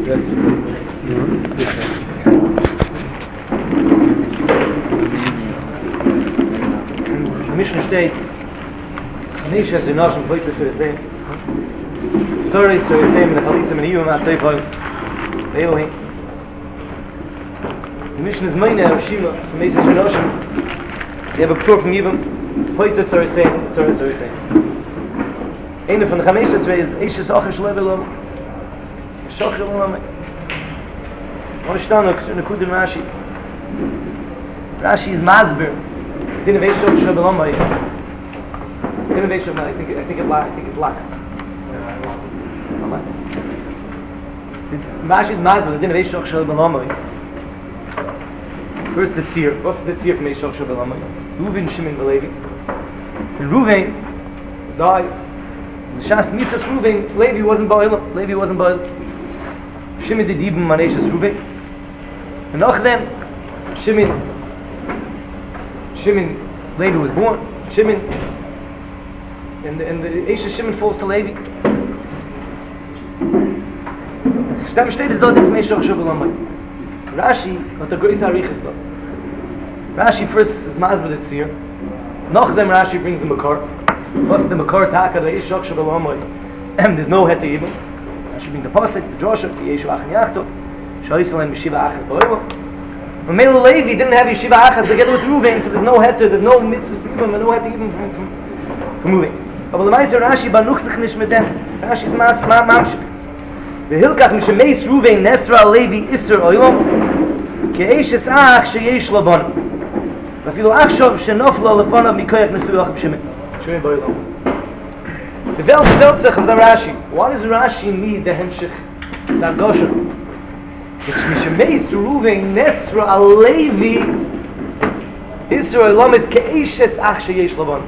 Mishnah steht, Chamesh has enough in Poitras to the same. Sorry, so the same, the Chalitza and Iyum at Teifel, Elohim. The Mishnah is Meine, Shima, Chamesh has enough. They have a pure from Iyum, Poitras to the same, Sorry, so the same. Eine von der Chamesh is Eishes Achish Levelom. Shach Shalom. Onishtan, Nekudim Rashi. Rashi is Masber. Innovation of Shabbalamai. Innovation, I think it lacks. Rashi is Masber, the innovation of Shabbalamai. First the Tzir. What's the Tzir from Eishach Shabbalamai? Reuven, Shimon, and Levi. And Reuven died. The Shas Misas Reuven, Levi wasn't Ba'il. Shimon did Ibn Maneshas Reuven. And nach them, Shimon, Levi was born. Shimon, and the Eishes Shimon falls to Levi. Stam steht es dort in Eishach Shabbalamai. Rashi, what the Greis Arichas dort. Rashi first is Masber the Tzir. Nach them Rashi brings the Makar. What's the Makar Taka, the Eishach Shabbalamai? There's no het to even. Rashi brings the Pasuk, the Joshua, the Yeshu Achan Yachto. Shaisalam Yeshiva Achas Ba'olam. But Mele Levi didn't have Yeshiva Achas together with Reuven, so there's no heter, there's no mitzvah sibum, and no heter even from Reuven. But the Meister Rashi banuchsich nish mit dem. Rashi is mamshich. The Hilkach mishemeis Reuven Nesra Levi Isser Oyom ke'eshes ach sheyesh Laban. Vafilu achshav shenoflo lefanav mikoyach nesuyach b'shemit. Shemit ba'olam. The Vel stellt sich of the Rashi. What does Rashi need the hemshich, the Agosha? Mishemeis Reuven Nesra Levi Israel Lamis Ke'eshes Ach Sheyesh Laban.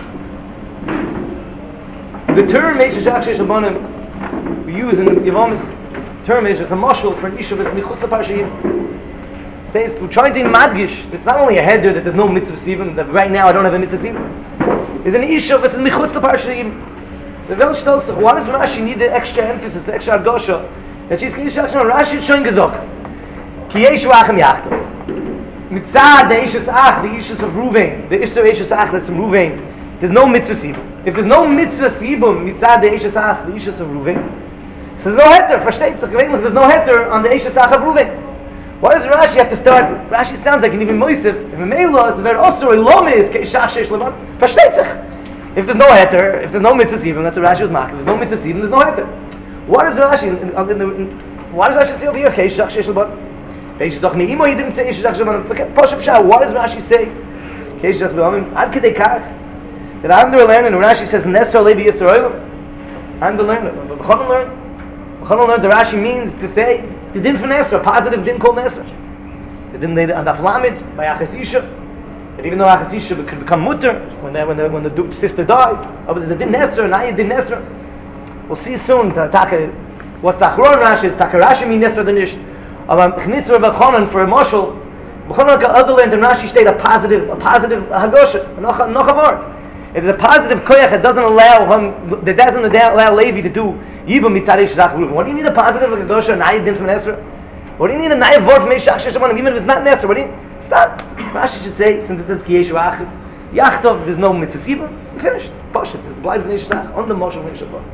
The term Eshes Ach Sheyesh Laban we use in Yevamis. The term is a mashal for an issue that's Michutz LaParshiyim. Says we're trying to madgish. It's not only a header that there's no mitzvah sibum. That right now I don't have a mitzvah sibum. It's an issue that's Michutz LaParshiyim. The Welt stellt sich. Why does Rashi need the extra emphasis, the extra Agosha? That she's going to say, Rashi hat schon gesagt. Ki yeshu achem yachto. Mitzad the Eishes Ach, the Eishes of Reuven, the Isser Eishes Ach that's from Reuven. There's no mitzvah sibum. If there's no mitzvah sibum, Mitzad the Eishes Ach, the Eishes of Reuven, so there's no heter. Versteht sich? There's no heter on the Eishes Ach of Reuven. Why does Rashi have to start? Rashi sounds like an even Moisef. If a Meila is very osur, Ilome is ke'ishach sheish levan. Versteht sich? If there's no heter, if there's no mitzvah sibum, that's what Rashi was marking. If there's no mitzvah sibum, there's no heter. What does Rashi why does Rashi say over here Keishach Sheish Laban? Keishach Ne'imo, he didn't say Keishach Laban. Poshup Shah, what does Rashi say? Keishach Laban. Ad Kedei Kach. That I'm the learner, and Rashi says Nesra Levi Yisrael. I'm the learner. B'chanan learns. B'chanan learns that Rashi means to say the din for Nesra, positive din called Nesra. The din they and Aflamid by Achas Isha. That even though Achas Isha could become mutter when the sister dies, but there's a din Nesra, and I din Nesra. We'll see soon. What's the Achron Rashi? It's Takarashi mean Nesra Danish. Chnitzra B'chanan for a marshal. B'chanan other learned in Rashi state a positive Hagosha, noch a word. It is a positive koyach that doesn't allow Levi to do Yibam Mitzad Eishes Ach Reuven. What do you need a positive Hagosha, Nayid Dim from Nesra? What do you need a Nayid word from Eishach Shesh Laban, even if it's not Nesra? What do you stop? Rashi should say, since it says Ki Yeshu Ach Yachtov, there's no Mitzvah Sibur, finished. Posh it. It bleibt in Eishech Ach on the Moshe Eishech Ach.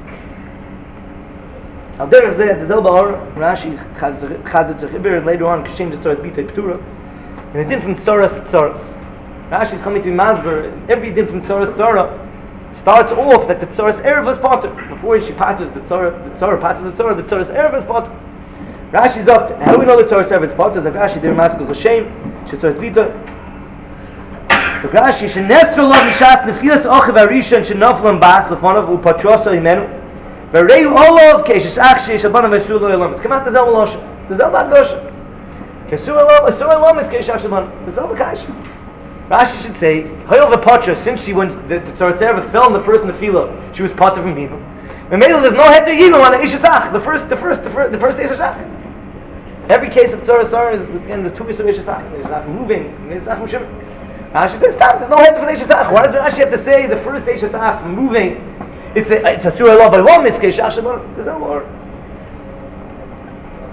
Al derech zeh, the Zel Ba'or, Rashi chazet zich iber, later on, Kashem Zetzoras B'tei P'tura, and the din from Tzoras Tzora. Rashi is coming to Masber, every din from Tzoras Tzora starts off that the Tzoras Erev was potter. Before she patters the Tzora patters the Tzora, the Tzoras Erev is potter. Rashi's up, how do we know the Tzoras Erev is potter? Like Rashi, they're Maskell Kashem, Zetzoras B'tei. But Rashi, Shenesra Lov Nishat Nefilas Ochev Arisha and Shenoflam Bas Lefonov Upatrosa Imenu. Vereu Olov Keishes Ach Sheish Abanam Vesur Lo Yelamis. Come out the Zel Malosha. The Zel Bad Gosha. Kesur Elam is Keish Ach Shaban. The Zel Bakaish. Rashi should say, Hayol V'Patra, since she went, the Tzoras Erev fell in the first Nefila, she was Patra from Yibam. And maybe there's no head to Yibam on the Eishes Ach, the first Eishes Ach. Every case of Tzoras Erev, again, there's two Eishes Ach. Eishes Ach from Reuven, and Eishes Ach from Shimon. Rashi says, stop, there's no head for the Eishes Ach. Why does Rashi have to say the first Eishes Ach from Reuven? It's a surah law by law miskei shach shabon. There's no more.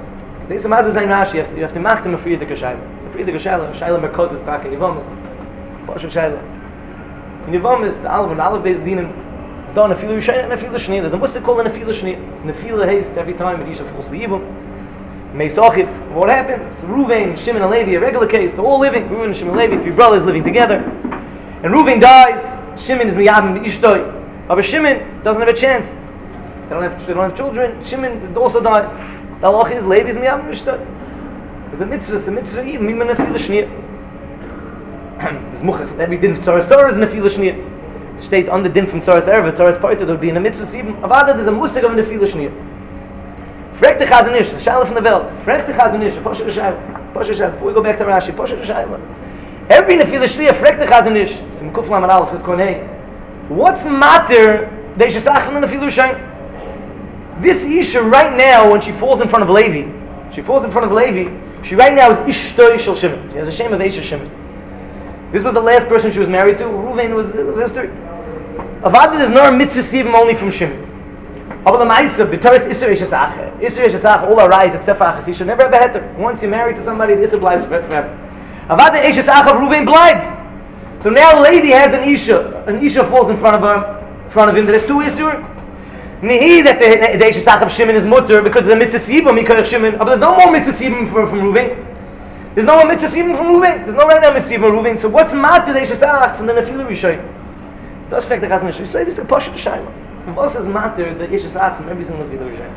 This is Mazda Zayn Rashi, you have to make them a Friedrich Shaila. It's a Friedrich Shaila, Shaila Merkozes, Trak in Yevomis. Posher Shaila. In Yevomis, the Aleph Beis Dinim, it's done a Filu Shaila and a Filu Shni. There's a Musa called a Filu Shni. And the Filu haste every time when Isha falls to Yibum. Meisachib, what happens? Reuven, Shimon and Levi, a regular case, they're all living. Reuven and Shimon and Levi, 3 brothers living together. And Reuven dies, Shimon is Miyabim Ishtoi. But Shimon doesn't have a chance. They don't have children. Shimon also dies. The halach is Levi is Miyabim Ishtoi. There's a mitzvah even in a Filu Shni. There's Muchach, every din of Tzoras Torah is in a Filu Shni. State on the din from Tzoras Erva, Tzoras Poita, there would be in a mitzvah sieben. Avada, there's a musig of in the Filu Shni. Frag the Chazon Ish, the Shaila from the Welt. Frag the Chazon Ish, Posher the Shaila. Before we go back to Rashi, Posher the Shaila. Every Nefilah Shliya, frag the Chazon Ish. Sim Kuflam and Aleph, Konei. What's matter, they should say from the Nefilah Shliya? This Isha right now, when she falls in front of Levi, she right now is Ishtoi Shel Shimon. She has a shame of Isha Shimon. This was the last person she was married to. Reuven was history. Avad is not a mitzvah sibim only from Shimon. Aber the Ma'isa, B'toris Isser Isha Sache. Isser Isha Sache, all our rights except for Achas Isha, never have a heter. Once you're married to somebody, the Isser lives forever. Avad the Isha Sache of Reuven blinds. So now Levi has an Isha falls in front of him, there's 2 Isser. Nehi that the Isha Sache of Shimon is mutter because of the mitzvah sibim, Mikach Shimon. But there's no more mitzvah sibim from Reuven. There's no more mitzvah sibim from Reuven. There's no right now mitzvah from Reuven. So what's matter the Isha Sache from the Nefilah Rishon? That's fact the Chazon Ish. You say this to Posher the Shaila. What does matter the Isha Sache from every single Nefilah Rishon?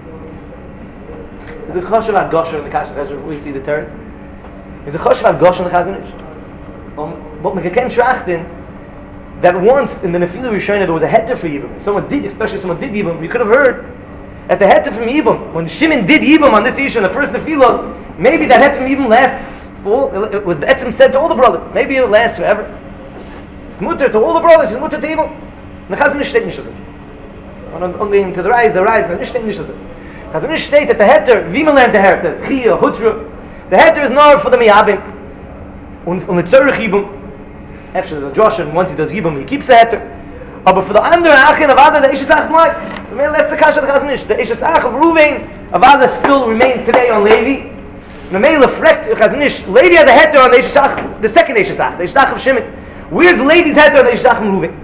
Is it Choshev HaGosher in the Kasher Chazon Ish? We see the turns. Is it Choshev HaGosher in the Chazon Ish? But we can trachten that once in the Nefilah Rishon there was a heter for Yibam. If someone did Yibam, you could have heard at the heter from Yibam. When Shimon did Yibam on this Isha in the first Nefilah, maybe that heter from Yibam lasts. It was the Etzim said to all the brothers. Maybe it will last forever. It's mutter to all the brothers. It's mutter to Yibam. The Chazon Ish steht nicht so. Only to the rise, but nicht steht nicht so. Chazon Ish steht that the heter, wie man lernt the heter, Chia, Hutra, the heter is not for the Miyabim. Und the Tzorich Yibam, after there's a Josh, and once he does Yibam, he keeps the heter. But for the andere Achin, Avada, the Isha Sach bleibt. So that's the Kasha of the Chazon Ish. The Isha Sach of Reuven, Avada still remains today on Levi. The Mele Frekt, Chazon Ish, Levi has a heter on the Isha Sach, the second Isha Sach, the Isha Sach of Shimon. Where's Levi's heter on the Isha Sach of Reuven?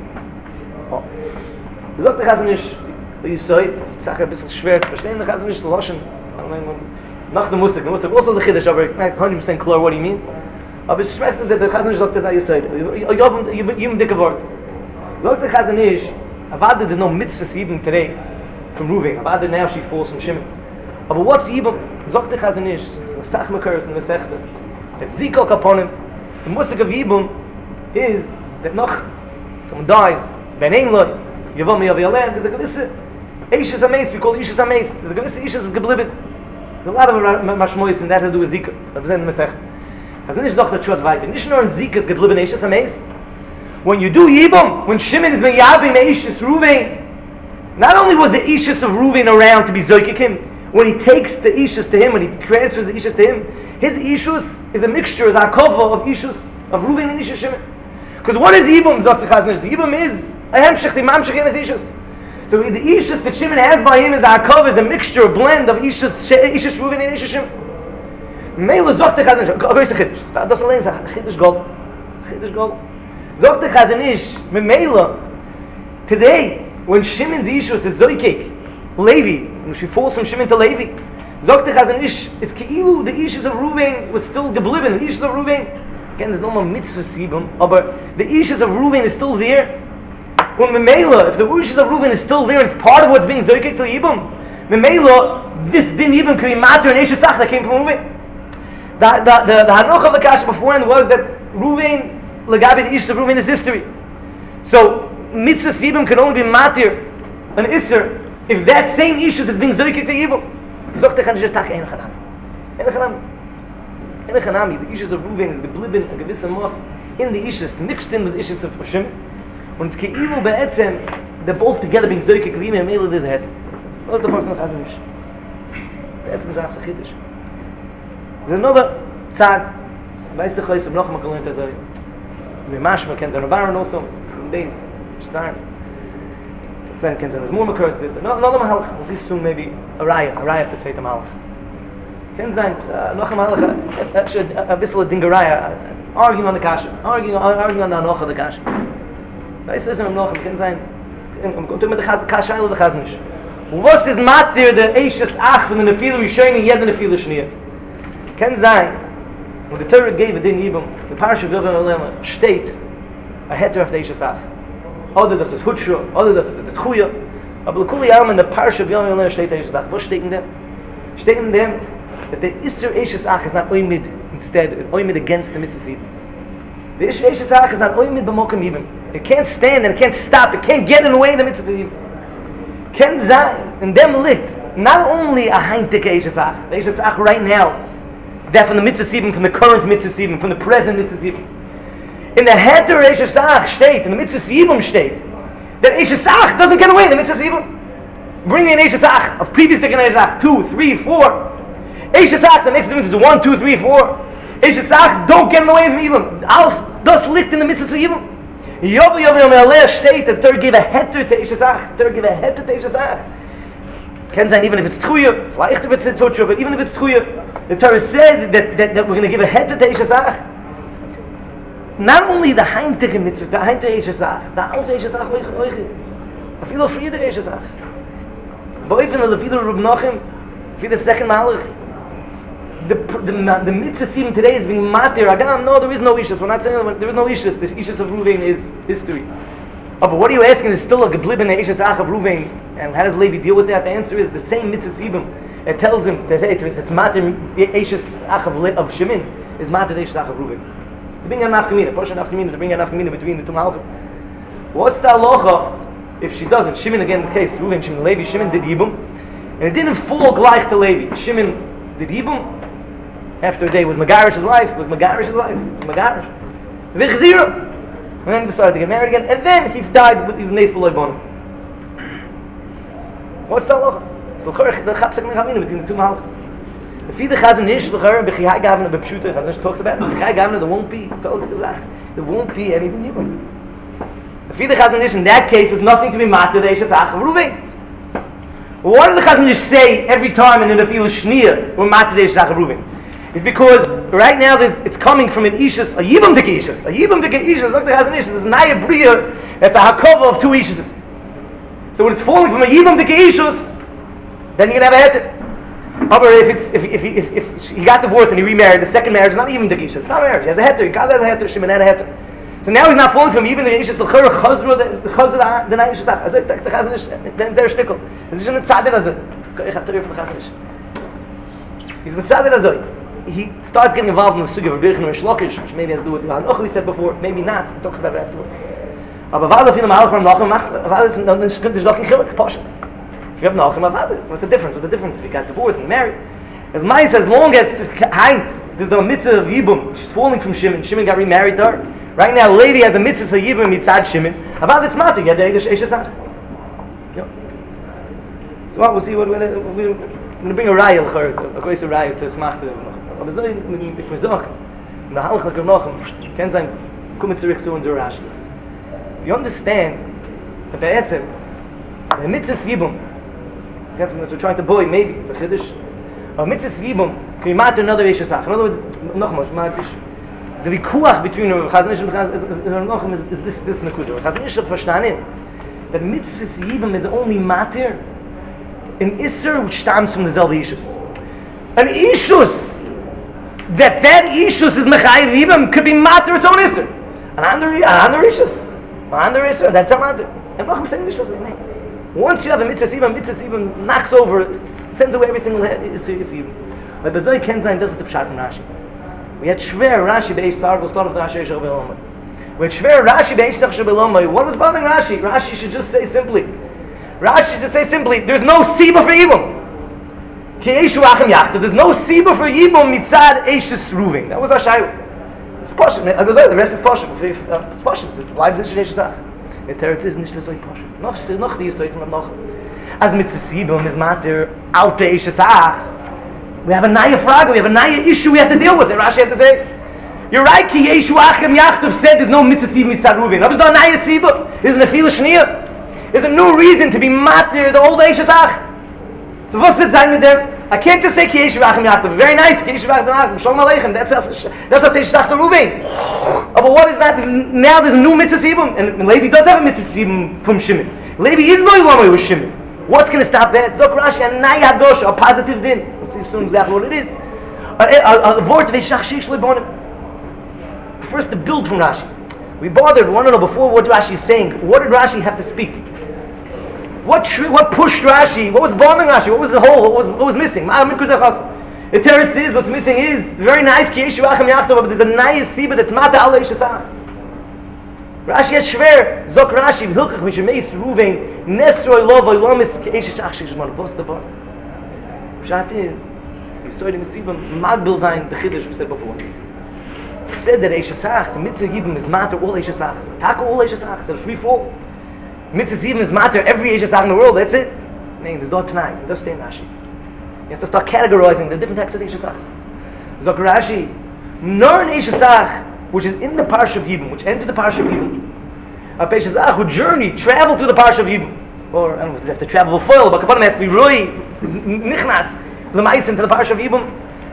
Du sagst, der Chazon Ish, wie ich sage, es ist ein bisschen schwer zu verstehen, der Chazon Ish, nach dem Musik also the Chiddush, aber ich bin 100% klar what he means. Aber es schmeckt, der Chazon Ish sagt, das ist ein jedem dicke Wort. Sagt der Chazon Ish, Avada there's no mitzvah Yibam today from Reuven. Avada now she falls from Shimon. Aber what's Yibam? Sagt der Chazon Ish, the Sach Mekers and the Sechte, that Zikok upon him, the Musik of Yibam is that noch someone dies, Ben Einloi, Yavam Yavialem, there's a gewisse Eishes Ames, we call it Eishes Ames, there's a gewisse Eishes Geblieben. There's a lot of Mashmois and that has to do with Zika. Das ist in der Masech. Also nicht doch der Schutz weiter. Nicht nur in Zika ist geblieben Eishes Ames. When you do Yibam, when Shimon is Meyabim Eishes Reuven, not only was the Eishes of Reuven around to be Zoikikim, when he takes the Eishes to him, when he transfers the Eishes to him, his Eishes is a mixture, is Akova of Eishes, of Reuven and Eishes Shimon. Because what is Yibam, Dr. Chazon Ish? The Yibam is a hemshech, the mamshech in his Ishus. So the Ishus that Shimon has by him is Akov, is a mixture, a blend of Ishus Reuven and Ishus Shimon. Meila Dr. Chazon Ish, go is a Chiddush. Das allein sagt, Chiddush Gold. Dr. Chazon Ish, Meila, today, when Shimon's Ishus is Zoikik, Levi, when she falls from Shimon to Levi, Dr. Chazon Ish, it's Keilu, the Ishus of Reuven was still geblieben, the Ishus of Reuven, again, there's no more mitzvah sibum, but the Ishus of Reuven is still there. When Memela, if the Ishus of Reuven is still there, it's part of what's being zoikik to Yibam. Memela, this din Yibam could be matter and Eishes Sach that came from Reuven. The Hanoch of the Kash beforehand was that Reuven, Lagabi, the Ishus of Reuven is history. So, mitzvah sibum can only be matter an Isser if that same Ishus is being zoikik to Yibam. Zokt echan just tak ein chanam. In the Chanami, the Ishus of Reuven is geblieben a gewisse Mos in the Ishus, mixed in with the Ishus of Shimon. Und it's Keilu be'etzem, they're both together being Zoikik Limi and Mela this head. What's the first one of Chazon Ish? Be'etzem Zach Sachidish. There's another tzad, weiss the Choyes of noch mal gelernt Azari. Mashma kennt seine Baron also, from days, Shtarn. Then kennt seine Zmur Makers, another Mahalach, we'll see soon maybe a Raya of the Zweite Mahalach. Can sein, noch einmal a bissel dingerei, arguing on the kasha, arguing on the anocha the kasha. Weißt du, im noch kann sein, kommt mit der kasha oder der nicht. Was ist matter der eishes ach von der Nefila Rishonim jeder Nefila Shniya? Can sein, when the Torah gave it in Yibam, the Parasha of Yavim Alema steht a heter of the eishes ach. Oder das ist Hutshu, oder das ist Tchuya. Aber Lekuli Alma in the Parasha of Yavim Alema steht eishes ach. Was steht in dem? Steht in dem that the Isser eishes ach is not oimid instead, oimid against the mitzvah. The Isser eishes ach is not oimid b'mokim Yibam. It can't stand and it can't stop, it can't get in the way of the mitzvah. Can sein, in them lit, not only a heintik eishesach, the eishesach right now, that from the mitzvah from the current mitzvah from the present mitzvah. In the heter eishesach state, in the mitzvah state, that eishesach doesn't get away in the mitzvah. Bring me an eishesach of previous dik eishesach 2, 3, 4. Eishesach that makes the mitzvah 1, 2, 3, 4. Eishesach don't get in the way from even. Alles das liegt in the mitzvah. Yovel Melech state that the Torah gave a heter to Eishesach. The Torah gave a heter to Eishesach. Can sein even if it's Tchuya, it's leicht if it's Tchuya, but even if it's Tchuya, the Torah said that we're going to give a heter to Eishesach. Not only the Heimtike mitzvah, the Heimtike Eishesach, the Alte Eishesach oichet. I feel afraid of Eishesach. But even the Lefidor Reb Nachim, for the second Malach, the mitzvah today is being matir. Agam, no, there is no ishus. We're not saying there is no ishus. The ishus of Ruvain is history. Oh, but what are you asking? There's still a geblib in the ishus ach of Ruvain. And how does Levi deal with that? The answer is the same mitzvah sibim. It tells him that hey, it's matir ishus ach of Shimon is matir ishus ach of Ruvain. To bring an afkamina, push an afkamina, to bring an afkamina between the two malachim. What's the halacha if she doesn't? Shimon again the case. Ruvain, Shimon, Levi. Shimon did yibum, and it didn't fall gleich to Levi. Shimon did yibum. After a day, was Megarish's wife, was Megarish. Vichzira. And then they started to get married again, and then he died with Nes B'Loi Bonim. What's the halacha? So the chapsek nechamina between the two malachim. The Fide Chazon Ish, the B'chiyai Gavna B'pshuta, Chazon Ish talks about it. B'chiyai Gavna, there won't be, there won't be anything Yibam. The Fide Chazon Ish, in that case, there's nothing to be matter, the Eishes Ach of Ruvain. Why does the Chazon Ish say every time in the Nefila Shniya, we're matter the Eishes Ach of Ruvain? It's because right now it's coming from an ishus, a yibam dik ishus, look, there has an ishus, there's a naya bria, that's a hakova of two ishuses. So when it's falling from a yibam dik ishus, then you can have a heter. However, if he got divorced and he remarried, the second marriage is not even dik ishus, it's not marriage, he has a heter, God has a heter, Shimon had a heter. So now he's not falling from even the ishus, the chazra, the naya ishus, the chazan ish, then they're shtickle. This is a tzadid azoi. Ich have to read from the chazan ish. He's a tzadid azoi. He starts getting involved in the sugi of Birchen and Shlokish, which maybe has to do with the Hanoch we said before, maybe not, he talks about it afterwards. Aber was auf in dem Halchram Nachem machst, was ist, dann könnte ich doch in Chilik, Poshet. If you have Nachem, what's the difference? What's the difference if you got divorced and married? As Mais, as long as there's the mitzvah of Yibum, she's falling from Shimon, Shimon got remarried to her. Right now, a lady has a mitzvah of Yibum mitzad Shimon, about it's matter, yeah, there is Eishesach. So what, we'll see what we're going to bring a raya, a crazy raya to Smach. Aber so, if man sagt, in der Halach HaGernochem, kann sein, kommen zurück zu unserer Rashi. If you understand, the Be'etzem, the Mitzvah Yibum, we're trying to boy, maybe, it's a Chiddush, but Mitzvah Yibum, can you matter another Eishesach? In other words, nochmals, the Vikuach between Chazon Ish and Gernochem is this Nekudah. Chazon Ish verstanden, that Mitzvah Yibum is only matter in Isser, which stems from the Zelbe Ishus. An Ishus, that ishus is mechayiv yibam could be matter its own isser. An under isser, that's a matter. And Racham saying ishus. Once you have a mitzvah yibam knocks over, sends away every single isser yibam. But Bezoi Ken Zayin does it to Pshat from Rashi. We had Shver Rashi be'esh start of the Rashi Eishach Be'elomai. We had Shver Rashi be'esh Eishach Be'elomai. What was bothering Rashi? Rashi should just say simply, there's no siba for yibam. There's no siba for Yibum mitzad Eishus Ruving. That was our shayla. It's poshut. The rest is poshut. It's poshut. The life is Eishus Ach. The teretz is nicht so poshut. Noch die Yisroel from noch. As mitzvah Sibum is matter out to Eishus Ach. We have a naya fraga. We have a naya issue we have to deal with. And Rashi had to say, you're right. Ki Yeshu Achem Yachtov said there's no mitzvah Sibum mitzad Ruving. But there's no naya siba. There's Nefila Shniya. There's a new reason to be matter the old Eishus Ach. So what's it sein mit dem? I can't just say Ki Yeshu Achim Yachtav. Very nice, Ki Yeshu Achim Shalom Aleichem. That's how Teish Shach Ruvain. But what is that? Now there's a new mitzvah Sibum, and Levi does have a mitzvah Sibum from Shimon. Levi is Boi Lamai with Shimon. What's going to stop that? Zok Rashi, a Nai Hadosh, a positive din. We'll see soon exactly what it is. A word of Shach Shish Lebonim. First, the build from Rashi. We want to know before what Rashi is saying. What did Rashi have to speak? What pushed Rashi? What was bothering Rashi? What was the hole? What was missing? The teretz is, what's missing is very nice. Ki Yeshu Achim Yachtav, but there's a nice siba that's mata al Eishasach. Rashi has shver. Zok Rashi v'hilchach mishemeis Ruvain nesroi lo v'lomis ki Eishasach shishman. What's the bar? Pshat is you saw it in the siba magbil zayin the chiddush we said before. He said that Eishasach, the mitzvah yibum is matter all Eishasach. Taka all Eishasach. It's a free fall. Mitzvah Zivim is matter every Eishasach in the world, that's it. There's no tonight, there's staying Rashi. You have to start categorizing the different types of Eishasachs. Zok Rashi, nor an Eishasach which is in the Parsha of Yibum, which entered the Parsha of Yibum, a Eishasach who traveled through the Parsha of Yibum, or I don't know if they have to travel with foil, but Kapanim has to be Rui, Nichnas, Lemais into the Parsha of Yibum.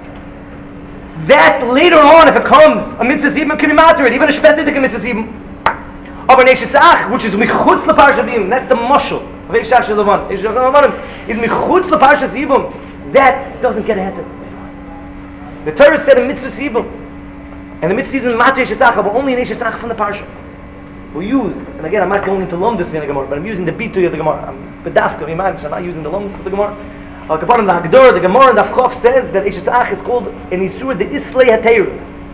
That later on, if it comes, a Mitzvah Zivim can be matter, even a Shpetidik Mitzvah Zivim. Aber Eishasach, which is michutz leParsha Yibum, that's the mashal of Eishasach Shelavan. Eishasach Shelavan is michutz leParsha Yibum. That doesn't get a heter. The Torah said in mitzvah Yibum, and the mitzvah Yibum is matter Eishasach, but only an Eishasach from the Parsha. We use, and again, I'm not going into Lomdus in the Gemara, but I'm using the Bitui of the Gemara. I'm bedafka, I'm not using the Lomdus of the Gemara. Al Kapanim, the Hagdor, the Gemara, and the Avchof says that Eishasach is called an Isur the Islay HaTeir.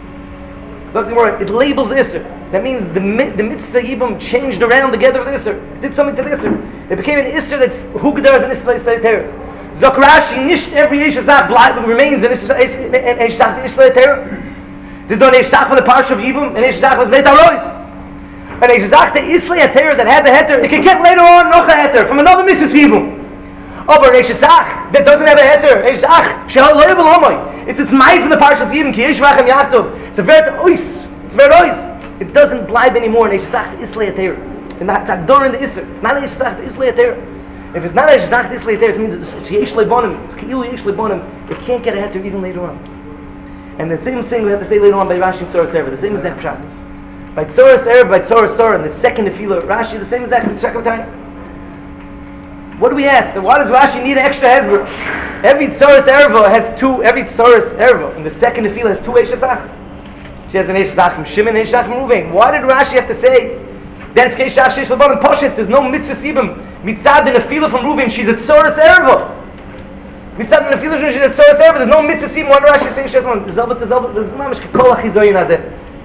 It labels the Isser. That means the mitzvah Yibum changed around together with the Isser. It did something to the Isser. It became an Isser that's hugdar as an Isser Ter. Zok Rashi, nicht every Eishasach remains an Eishasach Ter. There's no Eishasach for the Parsha of Yibum, and Eishasach was Beit HaRois. An Eishasach the Isser Ter that has a heter, it can get later on noch a heter from another mitzvah Yibum. Oh, but Eishasach that doesn't have a heter, Eishasach shehal lo yibul homoi. It's mai from the Parsha of Yibum, Ki Yeshu Achim Yachtav. It's a very ois. It's very ois. It doesn't blind anymore in Eishasach the Islay HaTeir. And that's Agdor in the Isser. It's not Eishasach the Islay HaTeir. If it's not Eishasach the Islay HaTeir, it means it's Yesh Leibonim. It's Ki'ilu Yesh Leibonim. It can't get a heter even later on. And the same thing we have to say later on by Rashi and Tzoras Erva. The same exact pshat. By Tzoras Erva, by Tzoras Sor, and the second Tefillah, Rashi, the same exact check of time. What do we ask? Why does Rashi need an extra hezbollah? Every Tzoras Erva has two. Every Tzoras Erva in the second Tefillah has two Eishasachs. She has an Eishasach from Shimon and Eishasach from Ruvain. Why did Rashi have to say that it's Keishach Sheish Laban and Poshet? There's no mitzvah Sibim. Mitzad the Nefila from Ruvain, she's a Tzoras Erva. Mitzad the Nefila, she's a Tzoras Erva. There's no mitzvah Sibim. Why did Rashi say Sheish Laban? There's mamish kol achizoyin hazeh.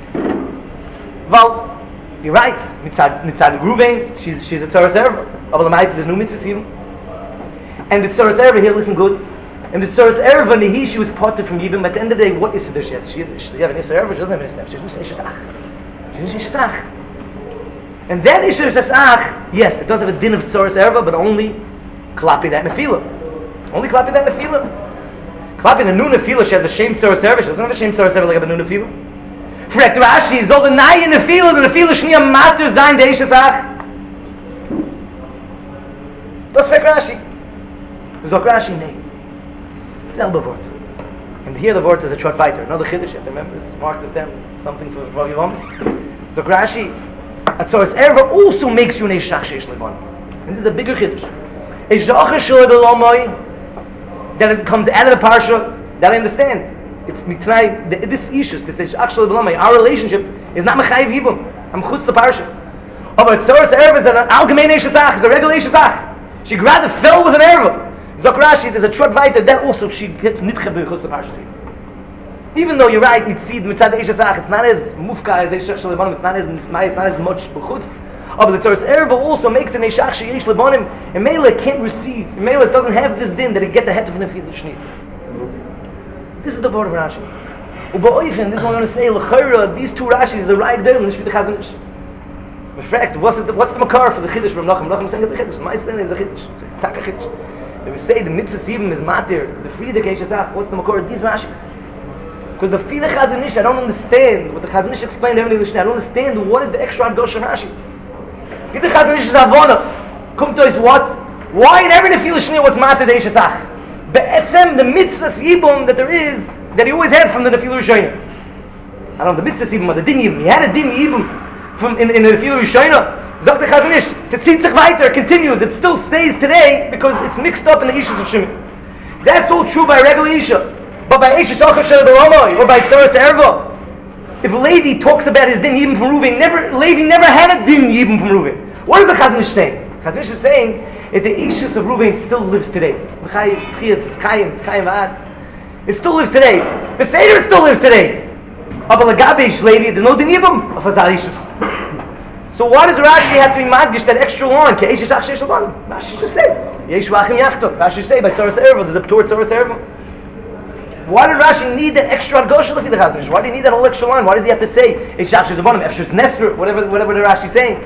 Well, you're right. Mitzad Ruvain, she's a Tzoras Erva. But the Ma'aseh, there's no mitzvah Sibim. And the Tzoras Erva here, listen good. And the Tzoras Erva Nehi, she was parted from Yibum. At the end of the day, what Isser does she have? She have an Isser Erva, she doesn't have an Isser Erva. She has an Eishasach. She has an Eishasach. And that Eishasach, yes, it does have a din of Tzoras Erva, but only Klapi that Nefila. Only Klapi that Nefila. Klapi the Nun Nefila, she has a shame Tzoras Erva. She doesn't have a shame Tzoras Erva like a Nun Nefila. Frek Rashi, Zol the Nai in Nefila, the Nefila Shnia Mater Zayin the Eishasach. Das Frek Rashi. Zok Rashi, nay. Selbe Wort. And here the word is a short fighter. Another Chiddush, you have to remember this, mark this down, it's something for Yavamis. Zok Rashi, a Tzoras Erva also makes you an Eishasach Sheish Leibonim. And this is a bigger Chiddush. Eishasach Sheish Leibonim, that it comes out of the Parsha, that I understand. It's mitnai, this Eishas, this Eishasach Sheish Leibonim, our relationship is not Mechayiv Yibum. I'm chutz the Parsha. Oh, but Tzoras Erva is an allgemein Eishasach, it's a regular Eishasach. She grabbed and fell with an Erva. Zok Rashi, there's a trot weiter, then also she gets nitche b'chutz the Parsha. Even though you're right, mitzad Eishasach, it's not as mufka as Eishasach Sheish Leibonim, it's not as nismai, it's not as much b'chutz. Oh, but the Tzoras Erva also makes an Eishasach Sheish Leibonim, and Mela can't receive, and Mela doesn't have this din that it get the heter from the Nefila Shnei. This is the word of Rashi. U'ba'oifen, this is what I'm going to say, l'chayra, these two Rashis is a right there, and this is the Chazon Ish. In fact, what's the makar for the Chiddush from Nachum? Nachum saying the Chiddush, Ma'aseh is a Chiddush, it's a taka Chiddush. If we say the mitzvah Sibim is matir, the Friedik Eishasach, what's the makor of these Rashis? Because the Friedik Chazon Ish, I don't understand what the Chazon Ish explained everything in the Shnei. I don't understand what is the extra Adosh of Rashi. Friedik Chazon Ish is Avona. Come to us what? Why in every Nefila Shnei what's matir the Eishasach? Be'etzem, the mitzvah yibum that there is, that he always had from the Nefilu Rishayna. I don't know, the mitzvah yibum or the din yibum. He had a din yibum from in the Nefilu Rishayna. Zog the Chazon Ish, it continues, it still stays today because it's mixed up in the Ishus of Shimon. That's all true by a regular Isha. But by Eshes Achar Shel Baromai or by Tzoros Erva, if Levi talks about his din yibum from Reuven, Levi never had a din yibum from Reuven. What is the Chazon Ish saying? Chazon Ish is saying that the Ishus of Reuven still lives today. It's Tchias, it's Kayim V'ad. It still lives today. The Seder still lives today. But Lagabe Levi, there's no din yibum of Hazal Ishus. So why does Rashi have to be madgish that extra line? Rashi just said, Yeshu Achim Yachto. Rashi say by Tzoros Erva, there's a P'tur Tzoros Erva. Why did Rashi need that extra Argosh Lefi the Chazon Ish? Why do you need that whole extra line? Why does he have to say Yeshu Achim Yachto, Efshus Nesr, whatever the Rashi is saying?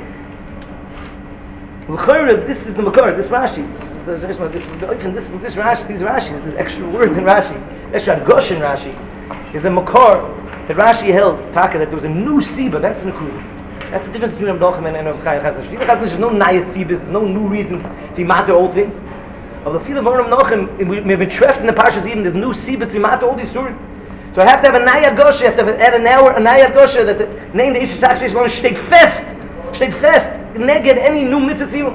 This is the Makar, this Rashi. This Rashi, these Rashis, these extra words in Rashi, extra Argosh in Rashi, is a Makar that Rashi held, that there was a new Siba, that's the Nekuda. That's the difference between Rav Nachman and Rav Chaim Chazon Ish. There's no Naya Sibis, there's no new reasons to matter all things. But the feeling of Rav Nachman, we've been treft in the Parshas even, there's new Sibis to matter all these stories. So I have to have a Naya Gosha, I have to add a Naya Gosha that the name the Ish Sakshi is going to stay fast, neged any new mitzvah zero.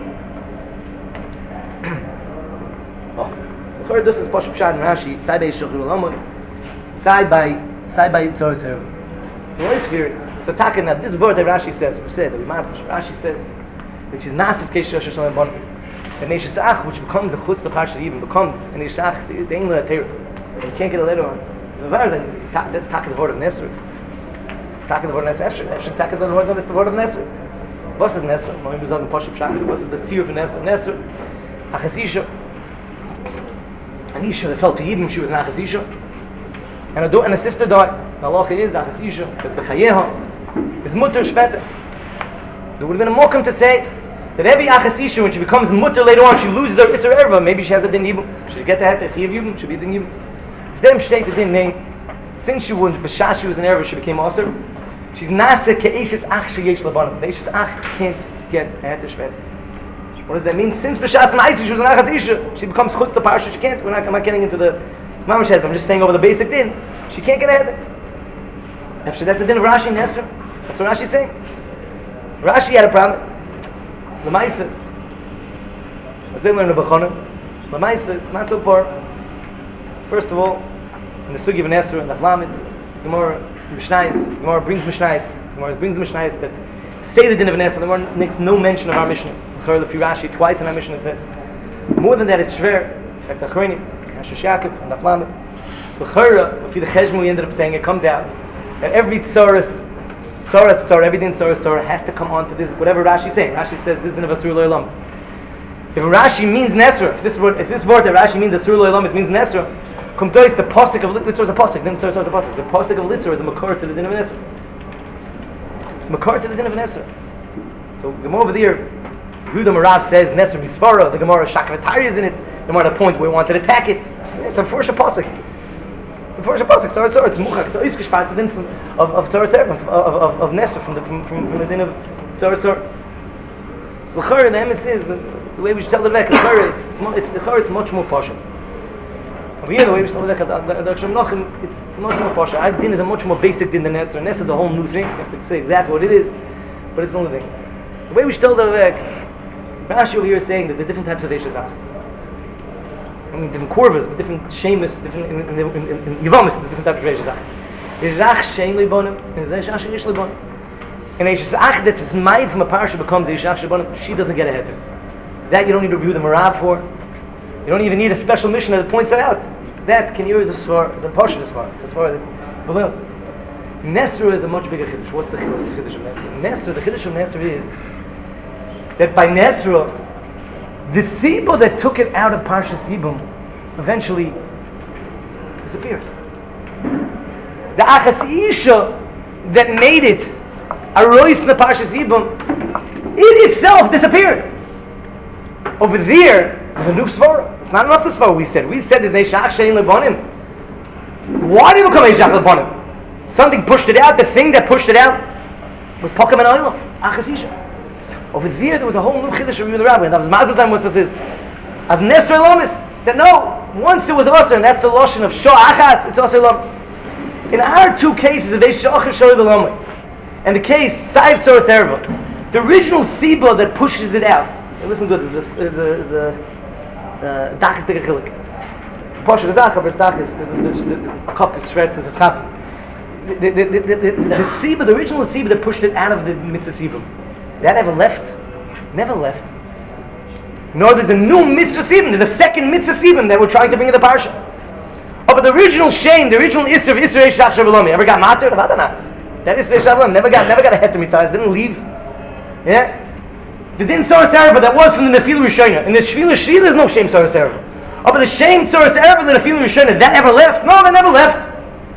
So this is Pashup Shad and Rashi, side by Shulchan Aruch, side by Tzoros Erva. So what is fear? So talking that this word that Rashi says, Rashi says that she's Nasis Kesh Rosh Hashanah Bon, and Neshes Ach, which becomes a chutz the Parsha even becomes and Neshes Ach the Engler Torah. You can't get a letter on. That's talking the word of Nesr. It's talking the word of Nesr. Efshek talking the word of Nesr. What is Nesr? When we sagen Pashup Shad, what is the tzir of Nesr? Nesr, Achasisha. Anisha that fell to Yibim, she was an Achasisha, and a sister died. The halacha is Achasisha says B'chayeha. Is mutter shveter. There would have been a mokum to say that every achasisha, when she becomes mutter later on, she loses her isser erva. Maybe she has a din yibum. Should get the chiyav yibum. Should be a din yibum. If them state the din name, since she was b'shas she was an erva, she became aser. She's nasa ke'eshes ach sheyesh labanim. The eshes ach can't get a heter shveter. What does that mean? Since b'shas ma'isi she was an achasisha, she becomes chutz the parsha. She can't. I'm not getting into the mamash head. I'm just saying over the basic din. She can't get a heter. Actually, that's the din of Rashi and Esther. That's what Rashi's saying. Rashi had a problem. L'maisa. As they learn the Bechana. L'maisa, it's not so far. First of all, in the Sugi of Esther and the Chlamid, the Gemara brings Mishnayis. That say the din of Esther. The Gemara makes no mention of our Mishnah. The Rashi twice in our Mishnah it says. More than that, it's shver. In fact, the Chronik, Asher Shakif and the Chlamid. The Chara, if the Cheshmu we ended up saying, it comes out. And every Tzoros, everything Tzoros has to come on to this, whatever Rashi is saying. Rashi says this is the Asur Lo Yelamis. If Rashi means Nesra, if this word that Rashi means Asur Lo Yelamis means Nesra, Kumtois, the Pasuk of Litzor is a Pasuk, then Tzoros is a Pasuk. The Pasuk of Litzor is a Makar to the din of Nesra. It's a Makar to the din of Nesra. So Gemara over there, Yehuda Marav says Nesra Bisfara, the Gemara Shakavatari is in it, the Gemara at a point where we want to attack it. It's a Fursha Pasuk. It's a Fursha Pasuk, Tzoros, it's Muchak, it's Oiskeshpat, the din of Tzoros of Nesra, from the din of Tzoros. So the Chara, the emes is, the way we should tell the Vek, the Chara, it's much more Pashat. Over here, the way we should tell the Vek, the Akshem Nachim, it's much more Pashat. Our din is a much more basic din than Nesra. Nesra is a whole new thing, you have to say exactly what it is, but it's another thing. The way we should tell the Vek, Rashi over here is saying that the different types of Eshes Achs. I mean, different kurvas, but different shemus, different in Yevamis, there's different types of Eshes Achs. Yishach shein leibonim, and Yishach shein yish leibonim. And Eshes Ach that is made from a parsha becomes Yishach shein leibonim, she doesn't get a heter. That you don't need to review the Marav for. You don't even need a special mission that points that out. That can use a svar, it's a parsha svar. It's a svar that's below. Nesra is a much bigger chiddush. What's the chiddush of Nesra? The chiddush of Nesra is that by Nesra, the Sibo that took it out of Parsha Sibum eventually disappears. The Achas Isha that made it a rois in the Parsha Sibum, it itself disappears. Over there, there's a new svara. It's not enough the svara we said. We said there's Neishach Shein Lebanim. Why did it become Neishach Lebanim? Something pushed it out. The thing that pushed it out was Pokam and Oilam, Achas Isha. Over there was a whole new chiddush of the rabbi, and that was Mazbazan what this is. As Nesra Lomis, that no, once it was usher, and that's the lashon of sha'achas, it's usher love. In our two cases, of sha'achas shari b'lamay, and the case sa'if tzoros erva, the original siba that pushes it out. And listen good, is a dachis degechilik. It's a posher zacha, but it's dachis. The cup is shretz, it's happy. The siba, the original siba that pushed it out of the mitzvah siba, that never left. Never left. Nor there's a new mitzvah sibim. There's a second mitzvah sibim that we're trying to bring in the parsha. Oh, but the original shame, the original isra of Isra Shach Shavalomi, ever got matter? About not. That Isra Shavalomi never got a heter mitzvah. Didn't leave. Yeah. The din Soros Erva that was from the Nefil Rishona. In the Shvila Shvila, there's no shame Soros Erva. Oh, but the shame Soros Erva, the Nefil Rishona, that ever left? No, that never left.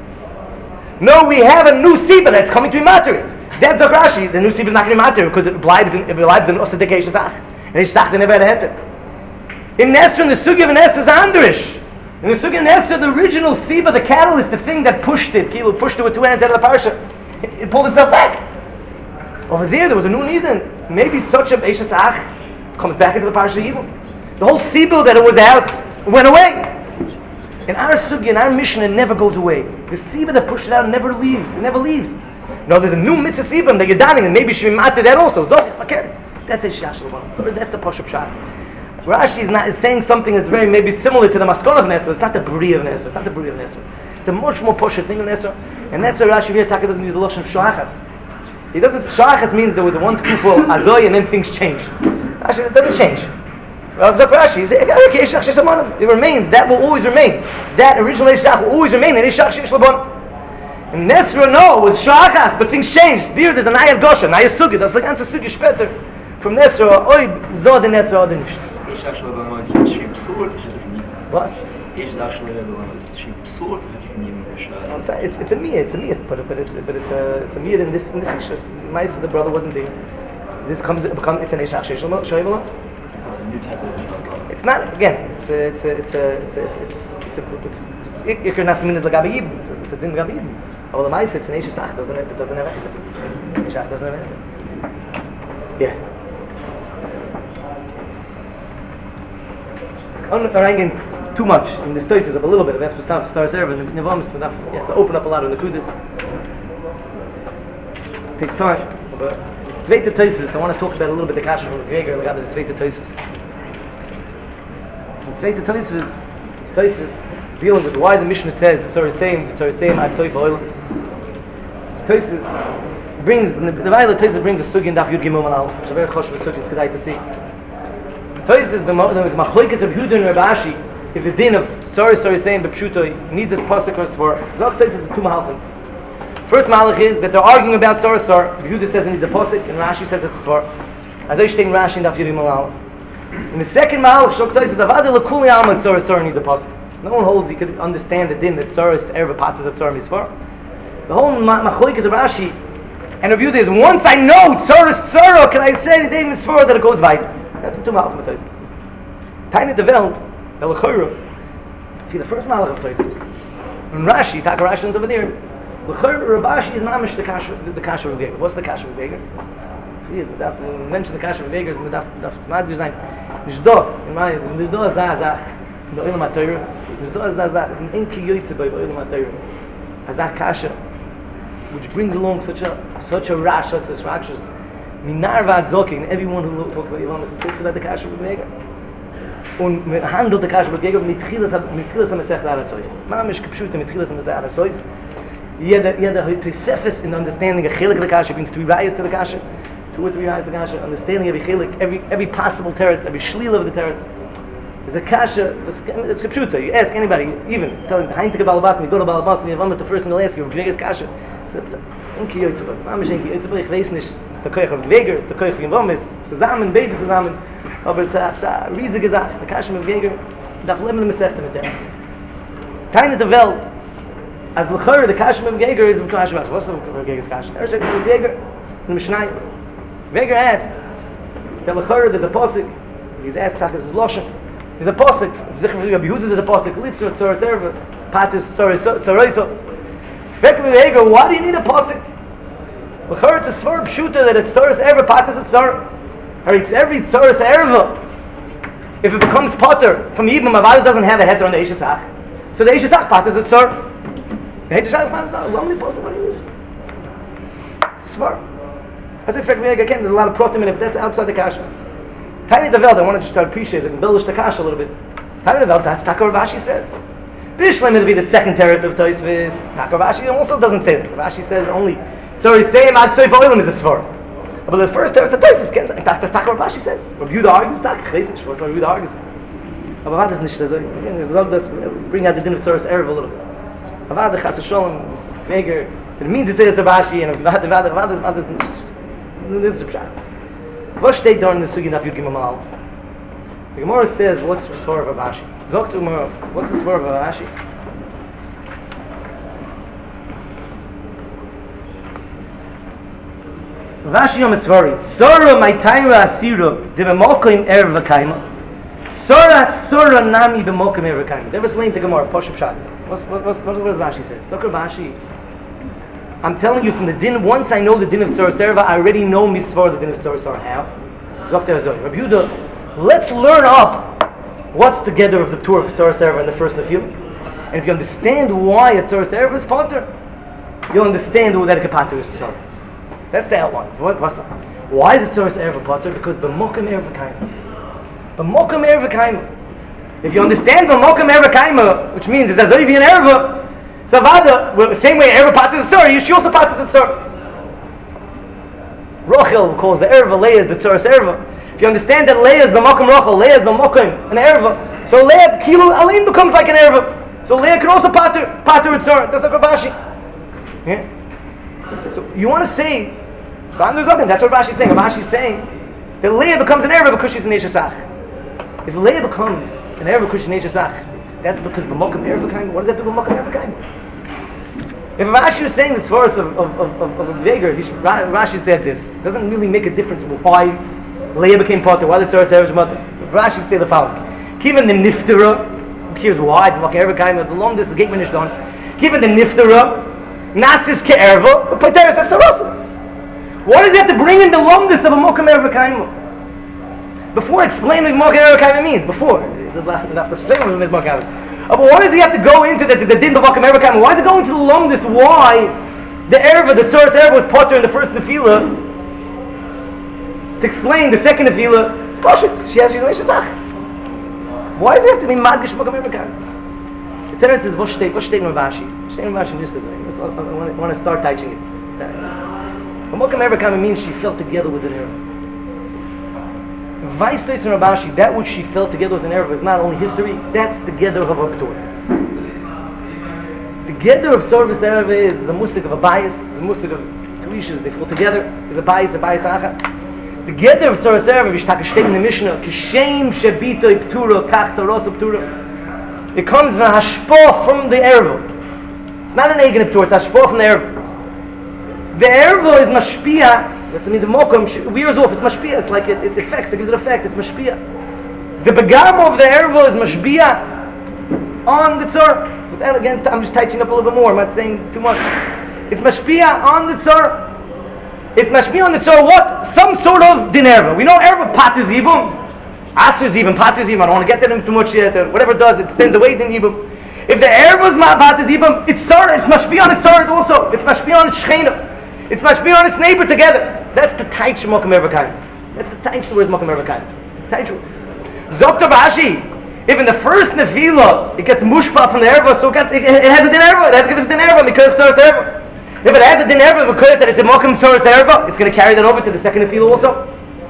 No, we have a new siba that's coming to be matter. That's Rashi. The new siba is not going to be matter because it bleibt in Osadekei Shazach. And he sagt, they never had a heter. In Nesra, in the Sugi of Nesra is Andrish. In the Sugi of Nesra, the original siba, the catalyst, the thing that pushed it, Kilo pushed it with two hands out of the parsha, it pulled itself back. Over there was a new Nidin. Maybe such a Eishas Ach comes back into the parsha evil. The whole siba that it was out went away. In our Sugi, in our mission, it never goes away. The siba that pushed it out never leaves. It never leaves. No, there's a new mitzvah sibim that you're daning, and maybe she matter that also. Zoch, forget. That's a shash. That's the Pashup Shah. Rashi is saying something that's very maybe similar to the Maskon of Nesra. It's not the Bri of Nesra. It's not the Bri of Nesra. It's a much more Pashup thing of Nesra. And that's why Rashi here Taka doesn't use the Lashon of Shoachas. He doesn't. Shoachas means there was a once kufu azoy and then things changed. Rashi, it doesn't change. Rashi, it remains. That will always remain. That original Eshach will always remain. And Eshach Sheish Labon. And Nesra no was Shoachas, but things changed. There's an Ayat Gosha, an Ayat Sugi. That's the ganze Sugi später. From Nesra, oi, zo de Nesra oder nicht. Ich sag schon, wenn man es schön absurd, Was? Ich sag schon, wenn man es schön absurd, It's a miyah, but it's a miyah in this issue. The brother wasn't there. This it's an Eishach Sheish. It's not, again, it's Iker Nafmin is Lagabi Yibn. It's a din Lagabi Yibn. But the Maisa, it's an Eishas Ach, doesn't have enter. Eishach doesn't have enter. Yeah. Unarranging too much in the stoices of a little bit of extra stuff, Star Server, and the Nivamis, you have to open up a lot of the Kudus. Takes time. But it's Zweite Toisus. I want to talk about a little bit the Kasha from Gregor, like the Zweite Toisus. Zweite Toisus dealing with why the Mishnah says Toisus brings the Vayla Toisus brings a sugi in Daf Yud Gimel and Aleph. It's a very chosh of sugi. It's good to see. Toisus the machlokes of Yehuda and Rabashi. If the din of sorry saying b'pshuto needs his pasuk or svar, Zok Toisus is two mahalchim. First mahalach is that they're arguing about sorry. Yehuda says it needs a pasuk and Rashi says it's a svar. As I state in Rashi in Daf Yud Gimel and Aleph. In the second mahalach, Shok Toisus Avada Lekuli Alman sorry needs a pasuk. No one holds he could understand the din that sorry is erva patas at sorry misvar. The whole machlokes of Rashi. And Rabbi Yehuda is, once I know Tzara, can I say the David Sfara that it goes weiter? That's the two malach of Toisus. Tiny the Welt, the Lechora, see the first malach of Toisus. And Rashi, Taka Rashi is over there. Lechora, Rabashi is mamish the Kasha of Vega. What's the Kasha of Vega? We mention the Kasha of Vega, and the Madri Zain. Nishdo, in my, Nishdo Azazach, in the Olam HaTorah, Nishdo Azazach, in Enki Yoytze by Olam HaTorah. Azach Kasha, which brings along such a rash, such a structures. Minarva Zoki, and everyone who talks about Yevamos talks about the Kasha of Vega. Und handelt der Kasha of Vega mit Chilas HaMesech L'Arasoif. Mamish Kipshuta mit Chilas HaMesech L'Arasoif. Yeda Tosefes in understanding a chilik of the Kasha means three rayas to the Kasha, 2 or 3 rayas to the Kasha, understanding every chilik, every possible teretz, every shlila of the teretz. There's a Kasha, it's Kipshuta. You ask anybody, even tell him, Hain Tika Balabat, you go to Balabat, and Yevamos the first thing they'll ask you, Vega's Kasha. Inki Yotzeba. Mamish Inki Yotzeba, ich weiß nicht, it's the Koich of Veger, the Koich of Yevamos, zusammen, beide zusammen, aber it's a riesige Sache, the Kasha of Veger, darf leben im Mesechta mit dem. Keine der Welt, as L'chor, the Kasha of Veger is the Kasha of Veger. What's the Veger's Kasha? There's a Veger in the Mishnayos. Veger asks, that L'chor, there's a posik, he's asked, this is Loshen, there's a posik, Rabbi Yehuda, there's a posik, Litzor, Tzor, Server, Patis, Tzoroiso. Why do you need a pasuk? L'chor it's a svar pshuta that it's tzoros erva patas at tzar. Or it's every tzoros erva. If it becomes potter from Yibam, Avada doesn't have a heter on the Eishesach. So the Eishesach potter is a tzor. The Eishesach potter is not a lonely potter. What is it? It's a svar. As I fact, again, there's a lot of protein in it, but that's outside the kasha. Tiny the Welt, I wanted to start appreciate it and build the kasha a little bit. Tiny the Welt, that's Taka Rav Ashi says. Bishlam will be the second terrace of Tosfos. Taka Rav Ashi also doesn't say that. Rav Ashi says only. So he's saying Ad Soif Oilam is a svar. But the first terrace of Tosfos can't say. That's Taka Rav Ashi says. Rabbi Yehuda argues that. Ich weiß nicht, was Rabbi Yehuda argues. Aber was ist nicht so? Again, bring out the din of Tzoros Erev a little bit. Aber the Chas Shalom figure. It means to say it's Rav Ashi and what is nicht. This is a pshat. What steht there in the Sugi Naf Yud Gimel Aleph? The Gemara says, what's the svar of Rav Ashi? Zok to Gemara, what's the svar of Rav Ashi? Rav Ashi Yom Esvari, Sora Maitayra Asira, De Bemokim Erev V'Kaima, Sora Nami Bemokim Erev V'Kaima. There was lane to Gemara, Posh Pshat. What does Rav Ashi say? Zok Rav Ashi, I'm telling you from the din, once I know the din of Tzoros Ereva, I already know misvar the din of Tzoros Ereva. How? Rabbi Yehuda, let's learn up what's the gather of the tour of Tzoros Ereva in the first Nefil. And if you understand why a Tzoros Ereva is potter, you'll understand who that Pater is Tzor. That's the outline. Why is it Tzoros Ereva potter? Because B'mokim Ereva Kaima. B'mokim Ereva Kaima. If you understand B'mokim Ereva Kaima, which means it's Azoivi and Ereva, so Avada, the same way Ereva Pater is a Tzor, she also Pater is a Tzor. Rochel calls the Ereva Leah as the Tzoros Ereva. If you understand that Leah is B'mokim Rochel, Leah is B'mokim an Ereva, so Leah Kilu Alim becomes like an Ereva. So Leah can also Pater a Tzor. That's like Rav Ashi. Yeah? So you want to say, so I'm talking, that's what Rav Ashi is saying. Rav Ashi is saying that Leah becomes an Ereva because she's an Eishesach. If Leah becomes an Ereva because she's an Eishesach, that's because B'mokim Ereva Kaim. What does that do B'mokim Ereva Kaim? If Rashi was saying this verse of Veger, Rashi said this. It doesn't really make a difference why Leah became potter, why the Tzoros Ereva was mother. Rashi said the following: Given the Niftera, who cares why B'mokim Ereva Kaim? The long this gate when it's done. Given the Niftera, Nasis Ke'erva, but Pateres Asarosa. Why does he have to bring in the lomdus of B'mokim Ereva Kaim? Before explaining what B'mokim Ereva Kaim means, before. But why does he have to go into the din b'mokim Ereva Kaima? Why does he go into the lomdus? Why the Ereva, the Tzoros Ereva was potter in the first Nefila? To explain the second Nefila, she's an Eishesach. Why does he have to be madgish b'mokim Ereva Kaima? The Teretz says, what steht in Rav Ashi? I want to start teaching it. B'mokim Ereva Kaima means she fell together with an Ereva. Vaistos and Rav Ashi, that which she fell together with an Ereva is not only history, that's the gather of a Torah. The gather of Tzoros Ereva is a musik of a bias, it's a musik of Karishas, they fall together, is a bias acha. The gather of Tzoros Ereva, which steht in the Mishnah, Kishem Shebito Ptura, Kach Tzoros Ptura. It comes from Hashpah from the Ereva. It's not an Egen Ptura, it's Hashpah from the Ereva. The Ereva is Mashpia. That means the mokum wears off. It's mashpia. It's like it affects. It gives it effect. It's mashpia. The begam of the erva is mashpia on the tzor. But again, I'm just tightening up a little bit more. I'm not saying too much. It's mashpia on the tzor. It's mashpia on the tzor. What? Some sort of din erva. We know erva pater zibum, aser zibum, pater zibum. I don't want to get that into too much yet. Whatever it does, it sends away din zibum. If the erva is pater zibum, it's tzor. It's mashpia on its tzor also. It's mashpia on its shchena. It's mashpia on its neighbor together. That's the taich mokum Ereva Kaim. That's the taich word mokum Ereva Kaim. Taich word. Zok Rav Ashi, if in the first Nefila it gets mushpa from the Ereva, so it has a din Ereva. It has to give us a din Ereva because it's Tzoros Ereva. If it has a din Ereva because that it's a mokum Tzoros Ereva, it's going to carry that over to the second Nefila also.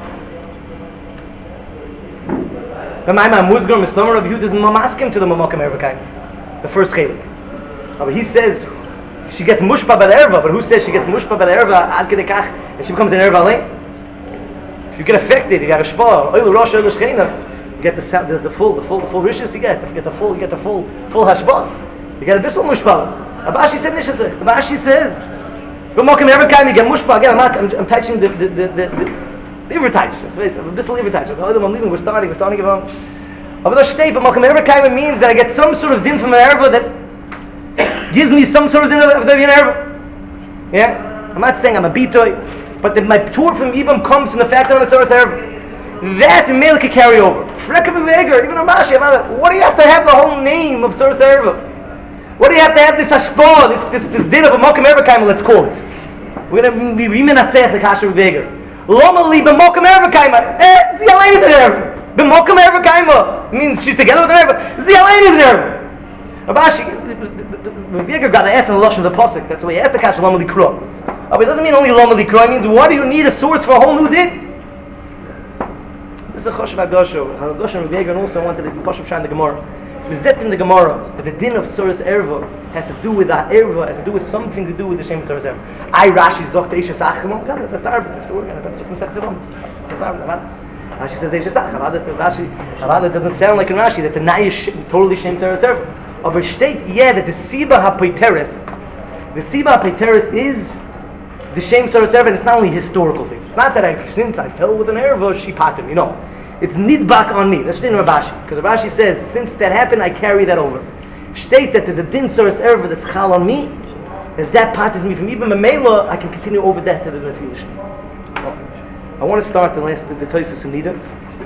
The Maimah Muzgar Mistomar of Yehuda doesn't mamaskim to the mokum Ereva Kaim. The first chelik. But he says she gets mushpa by the erva, but who says she gets mushpa by the erva ad kedei kach and she becomes an erva lane? If you get affected, you got a shpa, oilu rosh, oilu shcheina, you get the full rishus. You get the full hashpa. You get a bissel mushpa. Abashi said nishas. Abashi says, b'mokim Ereva Kaim you get mushpa. Again, I'm touching the liver touch. A bissel liver touch. I'm leaving. We're starting to give on. But the shtei b'mokim Ereva Kaim means that I get some sort of din from an erva that gives me some sort of din of an erva. Yeah? I'm not saying I'm a bitoy, but my tour from Ibam comes from the fact that I'm a Tzoros Erva. that male can carry over. Freka Beveger, even Rashi, what do you have to have the whole name of Tzuras Erva? What do you have to have this hashpah, this din of a Mokum Erva, let's call it? We're going to be Rimenasech the Kasher Beveger. Loma li b'mokum erva kaima. Ziyalein is an erva. B'mokum erva kaima means she's together with an erva. Ziyalein is an erva. Rabashi, Beveger got to ask in the lashon of the pasuk. That's why he asked the kasher loma li kro. But it doesn't mean only loma li kro. It means why do you need a source for a whole new din? This is a choshev Hagosho. Hagosho and Beveger also wanted to push up in the Gemara. Bezet in the Gemara that the din of Tzuras Erva has to do with that Erva, has to do with something to do with the shame of Tzuras Erva. I Rashi zogt Eishes Achimon. That's the Arab. That's Mesech Sevom. That's Arab. Rashi says Eishes Achimon. Rashi doesn't sound like in Rashi. That's a nayish, totally shame Tzuras Erva. Aber steht that the Siba HaPeiteres, the Siba HaPeiteres is the shame Tzuras Erva, and it's not only a historical thing. It's not that since I fell with an Erva, she patim. You know. It's nidbak on me. That's in Rabashi. Because Rabashi says, since that happened, I carry that over. State that there's a din Tzuras Erva that's chal on me, that part is me from even Mamela, I can continue over that to the Nefilish. I want to start the Tosis and Nida.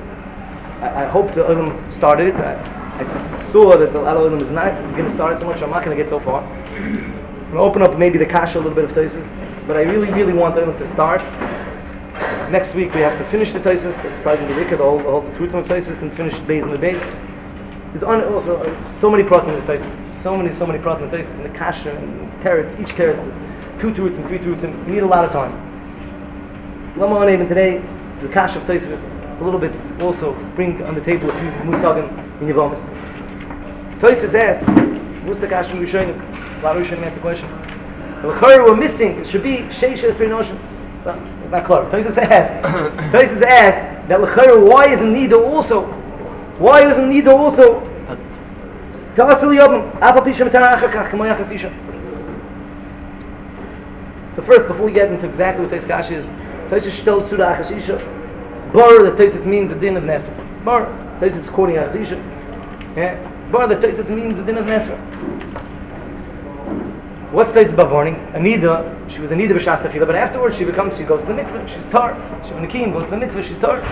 I hope the Olam started it. I saw that a lot of Olam is not going to start it so much, I'm not going to get so far. I'm going to open up maybe the Kasha a little bit of Tosis, but I really, really want Olam to start. Next week we have to finish the Tosfos. That's probably going to be the whole Tutum of Tosfos and finish the Beis and the Beis. There's also so many pratim in this Tosfos. So many pratim in Tosfos. And the Kasha and Teretz. Each Teretz is 2 Tutum and 3 Tutum. We need a lot of time. Lama on even today, the Kasha of Tosfos, a little bit also bring on the table a few Musagim in Yevomis. Tosfos asks, what's the Kasha from Rishonim? A lot of Rishonim ask the question. The L'chor we're missing, it should be Sheish Esrei Noshim. Not clear. Tosfos asked that l'chayr, why isn't Nida also? Why isn't Nida also? So first, before we get into exactly what Tosfos is, Tosfos shtel Surah Achasisha. It's bar that Tosfos means the din of Nesra. Bar, Tosfos is quoting Achasisha. Yeah, bar that Tosfos means the din of Nesra. What's Tosfos about warning? Anida, she was Anida b'shas tefillah, but afterwards she goes to the mikveh, she's tar. Shivon Akim goes to the mikveh, she's tar.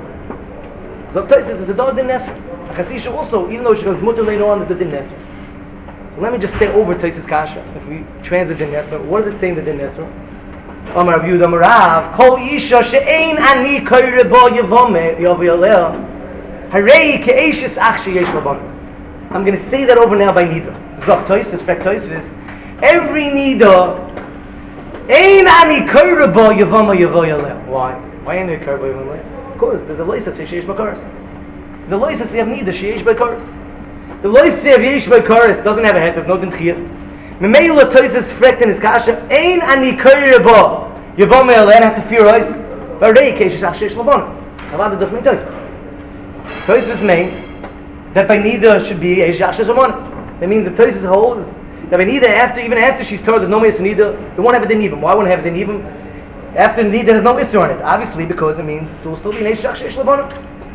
So Tosfos is a dod din nesr. Chasisha also, even though she goes mutter later on, there's a din nesr. So let me just say over Tosfos Kasha. If we translate din nesr, what does it say in the din nesr? Amar Rav Yehuda Amar Rav, Kol isha she'ein ani koyre bo yevome yovi aleh, harei ke'eshes ach sheyesh laban. I'm going to say that over now by Nida. Zok Tosfos, frek Tosfos. Every nida, ein ani kairaba yavama yavoyaleh. Why? Why ain't there kairaba yavoyaleh? Because there's a loisa say sheish b'karis. There's a loisa say of nida sheish b'karis. The loisa say of yesh b'karis doesn't have a head. There's no din chiyah. Memela Tosfos frekt in his kasha. Ein ani kairaba yavama yavoyaleh. I have to fear us. Varei keishes ach sheish labon. Avada doesn't mean Tosfos. Tosfos means that by nida should be yesh ach sheish labon. That means the Tosfos holds that even after she's told there's no Isser Nida, they won't have a din even. Why won't have a din even? After Nida there's no Isser on it. Obviously because it means there will still be an Eishach Sheish Labanah.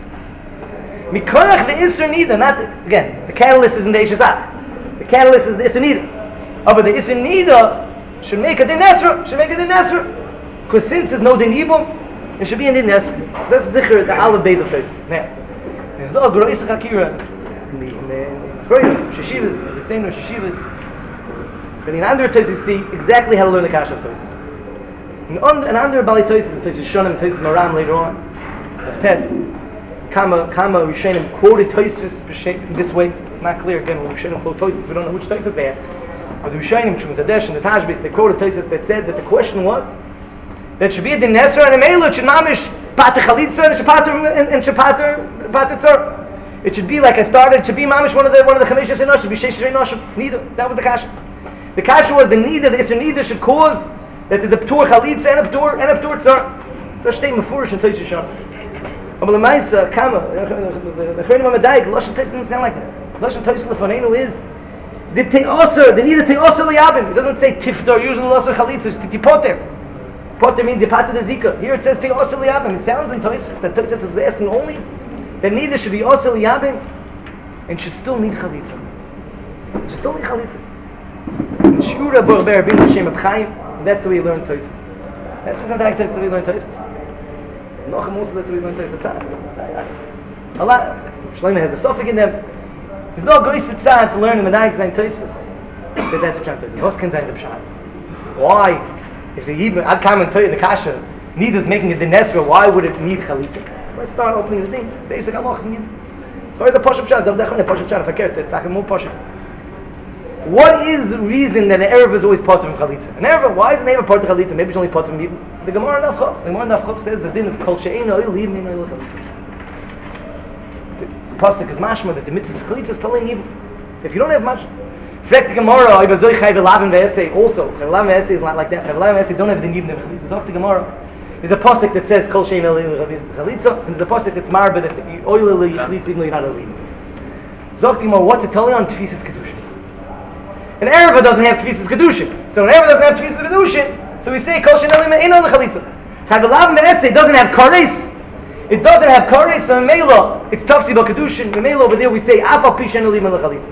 Mikorach the Isser Nida, not again, the catalyst isn't the Eishach. The catalyst is the Isser Nida. But the Isser Nida should make a din Esra, because since there's no din Yibum, it should be a din Esra. That's Zikr, the Aleph Beis of Tosfos. Now, there's no Grois Chakira in the Sheshivas, the same Sheshivas. But in under Tosfos see exactly how to learn the Kasha of Tosfos. In under Bali Tosfos, Tosfos Shonim, Tosfos Maram later on, of Tes, Kama Rishonim quoted Tosfos this way. It's not clear again when Rishonim quote Tosfos. We don't know which Tosfos they are. But the Rishonim, Shum Zadesh and the Tashbitz, they quoted Tosfos that said that the question was that should be a din Nesra and a Meilut should mamish pater Chalitza and should pater Tzor. It should be like I started. It should be mamish one of the Chameshas Enosh. Should be Sheish Enosh. Neither. That was the Kasha. The kasha was the nida, the Isser Nida should cause that there's a p'tur chalitza and a p'tur tzar. That's stay mefurish in Tosfos Shana. But the Maisa Kama, the Chayrim Amadayik, Lashon Tosfos doesn't sound like that. Lashon Tosfos Lefanenu is the nida te'oser liyabim. It doesn't say tiftar. Usually Lashon chalitza is tipoter. Poter means yipater the zika. Here it says te'oser liyabim. It sounds in Tosfos that Tosfos was asking only that nida should be oser liyabim and should still need chalitza. Should still need chalitza. Shura Borber bin Shem Chaim. That's the way you learn Tosfos. That's not like that's the way you learn Tosfos. Noch most that's what we learn Tosfos. Allah, Shlomo has a suffix in them. There's no grace tzad to learn the Medaik Zayin Tosfos. That's Pshat Tosfos. What's can Zayin the Pshat? Why, if the even I'd come and tell you the kasha, need is making a din Nesra, why would it need chalitza? So let's start opening the thing. Basic halachas in Yidden. So it's a Pashup Pshat. Zov dechon a Pashup Pshat. If I care, it's like a more Pashup. What is the reason that an Erev is always part of Chalitza? An Erev, why is an Erev part of Chalitza? Maybe it's only part of Yidden. The Gemara in Avchav. The Gemara in Avchav says the din of Kol She'ein Oil Yidden Min Oil Chalitza. The pasuk is mashma that the mitzvah Chalitza is telling Yidden. If you don't have much, Frek the Gemara, I was Chayv Elavim Ve'esei also. Chayv Elavim Ve'esei is not like that. Chayv Elavim Ve'esei don't have the Yidden of Chalitza. So the Gemara is a pasuk that says Kol She'ein Oil Chalitza, and there's a pasuk that's marba that Oil Chalitza even though you're not a Yidden. Zok the Gemara, what to tell you on Tfisas Kedusha? An Ereva doesn't have Tfisas Kedushin. So an Ereva doesn't have Tfisas Kedushin. So we say Kol She'ein Oil on the Chalitza. Chayv Elavim Ve'esei doesn't have Kares. It doesn't have Kares, so Mela, it's Tafsi Kedushin. Mela over there we say Afal Pi She'ein Oil on the Chalitza.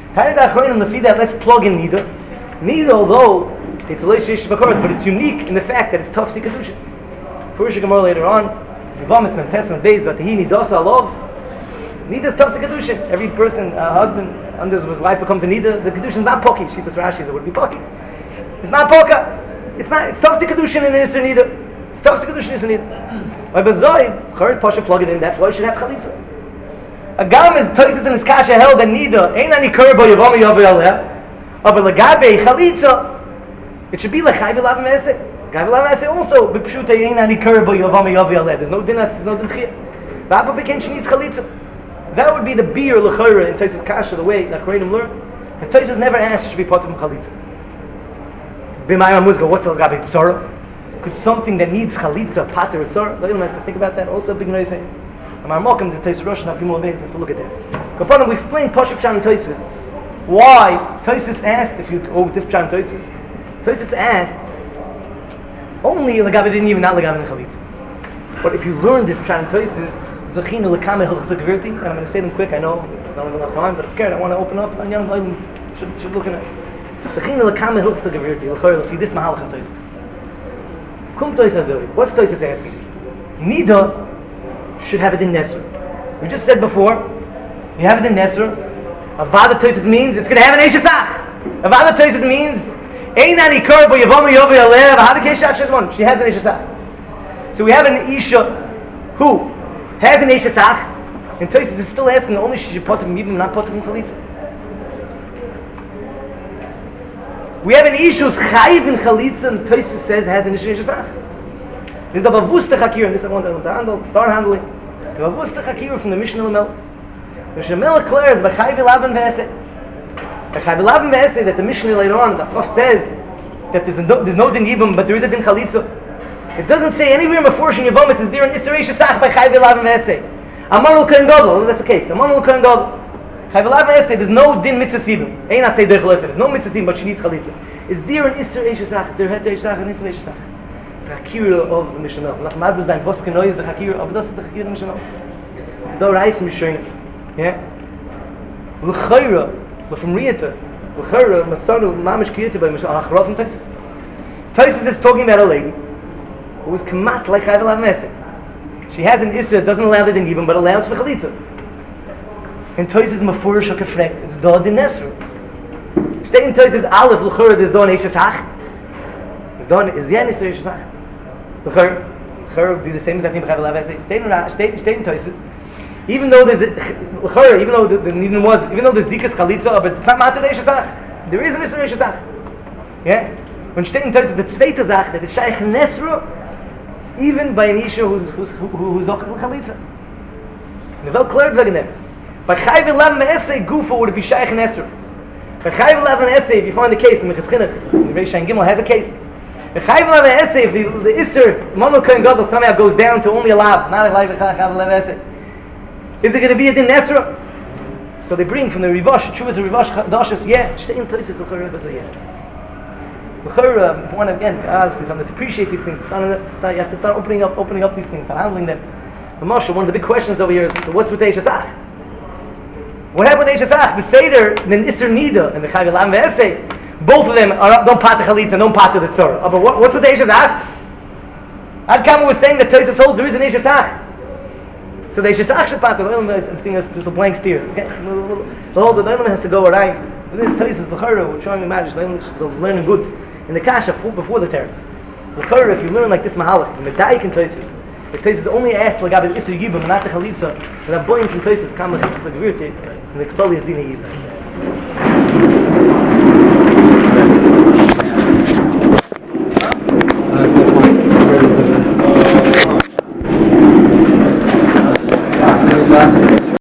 Let's plug in Nida. Nida, although it's a Leish Bakaras, but it's unique in the fact that it's Tafsi Kedushin. First Gemara later on, Yivamis Mem Tesman Beis Vatahi Nidasa Alov. Nida is Tafsi Kedushin. Every person, husband under his wife becomes a Nida. The Kedushin is not Poki. Shitas Rashi it would be Poki. It's not Poka. It's Tafsi Kedushin in Isser Nida. It's Tafsi Kedushin in Isser Nida. By Bazoid, Charit Pasha plug it in. That's why you should have Chalitza. A gam is Toises in his kasha held that Nida ain't any kurba Yavami Yavi Aleh. But Lagabe Chalitza, it should be like Chayv Elavim Ve'esei. Chayv Elavim Ve'esei also b'pshuta ain't any kurba Yavami Yavi Aleh. There's no dinas, there's no din chiyah. V'afa b'ken she needs Chalitza. That would be the beer l'chayra in Toises kasha, the way that Charedim learn. And Toises never asked it should be part of Chalitza. B'mayim Muzga, what's Lagabe Tzara? Could something that needs Chalitza pater Tzara? Le'ilm has to think about that. Also big noise. I'm welcome to Toises Rosh and Avgimul Beis. Have to look at that. Kapanim, we explain Pashup Pshat and Toises. Why Toises asked if you this Pshat and Toises? Toises asked only Lagabe didn't even not Lagabe in Chalitza. But if you learn this Pshat and Toises, Zachinu Lekame Hilchas Gvirti, and I'm going to say them quick. I know I don't have enough time, but if I want to open up, and young Leilim should look at it. Zachinu Lekame Hilchas Gvirti, L'chayr L'fi this Mahalach of Toises. Kum Toises Azori. What's Toises asking? Nida should have it in Nesr. We just said before, you have it in Nesr. Avada Toises means it's going to have an Eishasach. Avada Toises means Einani Kurba Yavami Yovi Alev Avada Keshat Shazman. She has an Eishasach. So we have an Isha who has an Eishasach, and Toises is still asking only she should put him Mibim, not put him in Chalitza. We have an Isha who's Chayiv in Chalitza, and Toises says has an Eishasach. There's the Bavusta Chakir, and this I want to handle, start handling. The Bavusta Chakir from the Mishnah Melech. The Mishnah Melech declares by Chayv Elavim Ve'esei. By Chayv Elavim Ve'esei that the Mishnah later on, the Chaf says that there's no din Yibam, but there is a din Chalitza. It doesn't say anywhere in Meforshim Yavam it says there an Isser Shasach by Chayv Elavim Ve'esei. Amar L'Kohen Gadol, that's the case. Amar L'Kohen Gadol. Chayv Elavim Ve'esei, there's no din Mitzvah Sibim. Ein Asei Derech L'Esei. There's no Mitzvah Sibim, but she needs Chalitza. Is there an Isser Shasach? Is there a Heter Shasach and Isser Shasach? The Chakir of the Mishnah. Nach Mad B'zayin, was genau ist the Chakir, aber das ist the Chakir of the Mishnah. It's no Reis Mishnah. Yeah? L'chayra, from Riyata, l'chayra, Matzanu, Mamish Kiyata by Mishnah, Achraf and Toises. Toises is talking about a lady who is kamat like Chayv Elavim Ve'esei. She has an Isra, doesn't allow the din Yibam, but allows for Chalitza. And Toises Mafurish or Kefrekt, it's Da Din Nesru. Steht in Toises Aleph, l'chayra, there's Da an Eishasach. Is yeah, Isra Eishasach. L'chayra would be the same as that name Chayv Elavim Ve'esei. Steht in Toises. Even though there's even though the Nidin was, even though the Zikas Chalitza, but it's not Matar Eishasach. There is an Isra Eishasach. Yeah? When steht in Toises the zweite Sach, that it's Shaykh Nesru, even by an Isha who's Okaf Chalitza. The Welt cleared wegen dem. By Chayv Elavim Ve'esei Gufa would it be Shaykh Nesru. By Chayv Elavim Ve'esei, if you find the case, the Mechas Chinuch, the Reish Shain Gimel has a case. The Chayv Elavim Ve'esei, if the Isser, Mono Kohen Gadol somehow goes down to only a Lav, not a Chayv Elavim Ve'esei. Is it going to be a din Nesra? So they bring from the Rivash, Chuvas and Rivash Dashas, yeah, Shtei in Toises L'chayra Bezo, yeah. L'chayra, one again, honestly, to appreciate these things, you have to start opening up these things, start handling them. The Moshe, one of the big questions over here is, so what's with Eishasach? What happened with Eishasach? The Seder, the Isser Nida, and the Chayv Elavim Ve'esei, both of them don't pat the Chalitza, don't pat the Tzorah. But what's with Eishasach? Ad Kama was saying that Tosis holds there is an Ish Yisach. So the Ish Yisach Shabbat, the Olam, I'm seeing this blank steers. Okay? The whole the Olam has to go around. This Tosis, the Chara, we're trying to imagine, the Olam is learning good in the Kasha before the Teretz. The Chara, if you learn like this Mahalach, the Medayik in Tosis, the Tosis only asked Lagav Isser Yibam, and not the Chalitza, and a boy from Tosis, Kam Lachitza Gvirti, and the Kbali is Dina Yibam.